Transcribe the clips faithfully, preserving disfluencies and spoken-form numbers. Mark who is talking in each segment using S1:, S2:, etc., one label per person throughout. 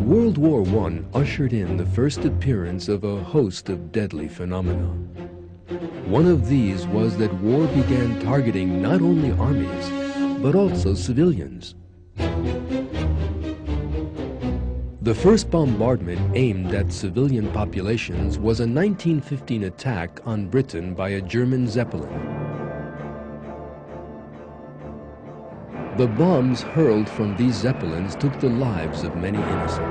S1: World War One ushered in the first appearance of a host of deadly phenomena. One of these was that war began targeting not only armies, but also civilians. The first bombardment aimed at civilian populations was a nineteen fifteen attack on Britain by a German Zeppelin. The bombs hurled from these Zeppelins took the lives of many innocent.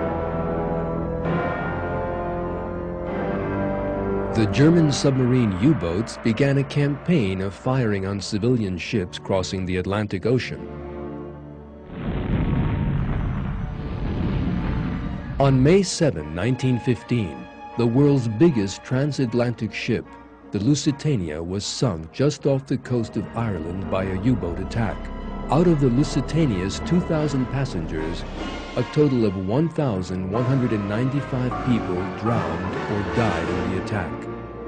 S1: The German submarine U-boats began a campaign of firing on civilian ships crossing the Atlantic Ocean. On May seventh, nineteen fifteen, the world's biggest transatlantic ship, the Lusitania, was sunk just off the coast of Ireland by a U-boat attack. Out of the Lusitania's two thousand passengers, a total of one thousand one hundred ninety-five people drowned or died in the attack.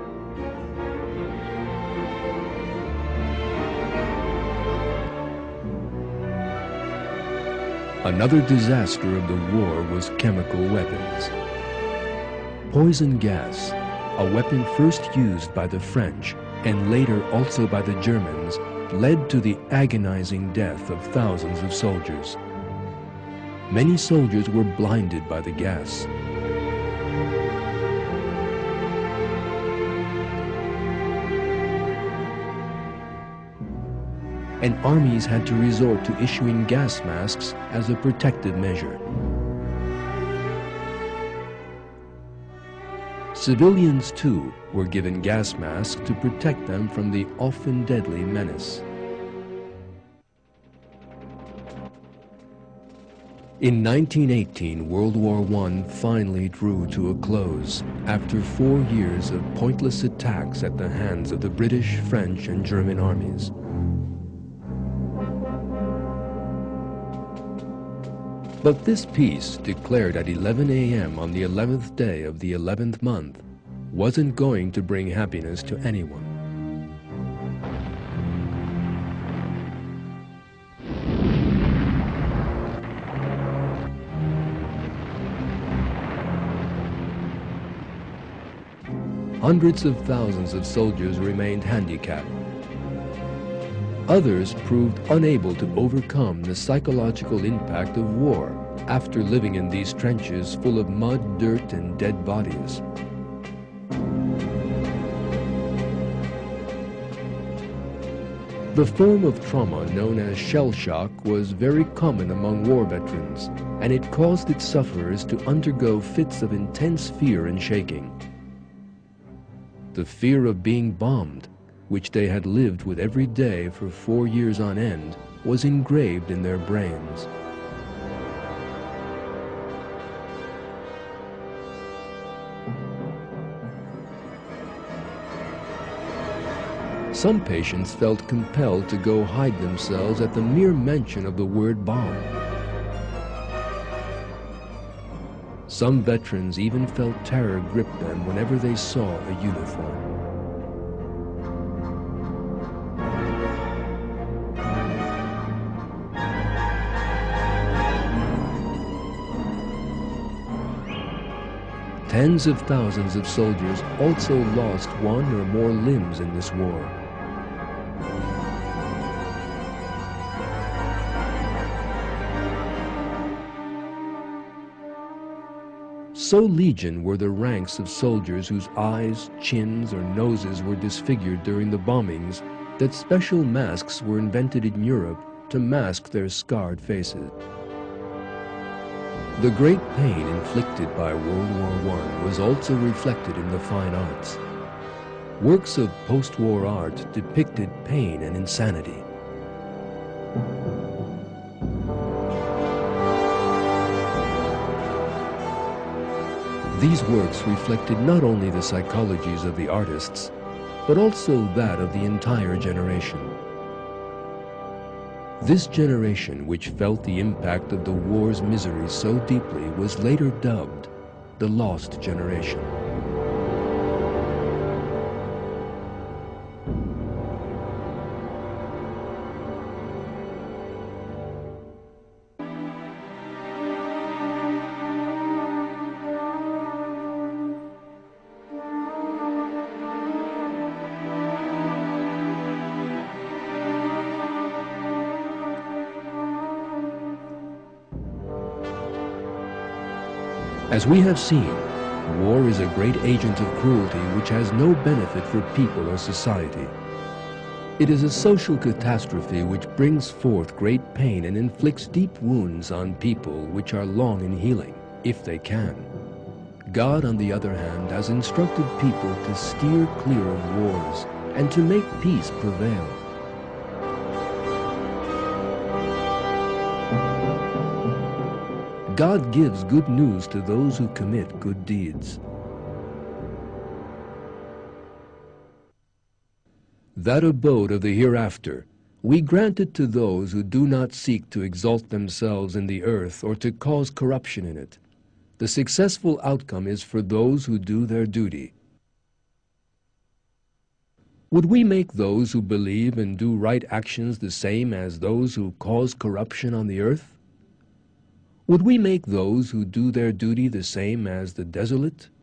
S1: Another disaster of the war was chemical weapons. Poison gas, a weapon first used by the French and later also by the Germans, led to the agonizing death of thousands of soldiers. Many soldiers were blinded by the gas. And armies had to resort to issuing gas masks as a protective measure. Civilians, too, were given gas masks to protect them from the often deadly menace. In nineteen eighteen, World War One finally drew to a close after four years of pointless attacks at the hands of the British, French, and German armies. But this peace, declared at eleven A M on the eleventh day of the eleventh month, wasn't going to bring happiness to anyone. Hundreds of thousands of soldiers remained handicapped. Others proved unable to overcome the psychological impact of war after living in these trenches full of mud, dirt, and dead bodies. The form of trauma known as shell shock was very common among war veterans, and it caused its sufferers to undergo fits of intense fear and shaking. The fear of being bombed, which they had lived with every day for four years on end, was engraved in their brains. Some patients felt compelled to go hide themselves at the mere mention of the word bomb. Some veterans even felt terror grip them whenever they saw a uniform. Tens of thousands of soldiers also lost one or more limbs in this war. So legion were the ranks of soldiers whose eyes, chins, or noses were disfigured during the bombings that special masks were invented in Europe to mask their scarred faces. The great pain inflicted by World War One was also reflected in the fine arts. Works of post-war art depicted pain and insanity. These works reflected not only the psychologies of the artists, but also that of the entire generation. This generation, which felt the impact of the war's misery so deeply, was later dubbed the Lost Generation. As we have seen, war is a great agent of cruelty which has no benefit for people or society. It is a social catastrophe which brings forth great pain and inflicts deep wounds on people which are long in healing, if they can. God, on the other hand, has instructed people to steer clear of wars and to make peace prevail. God gives good news to those who commit good deeds. That abode of the hereafter we grant it to those who do not seek to exalt themselves in the earth or to cause corruption in it. The successful outcome is for those who do their duty. Would we make those who believe and do right actions the same as those who cause corruption on the earth? Would we make those who do their duty the same as the desolate?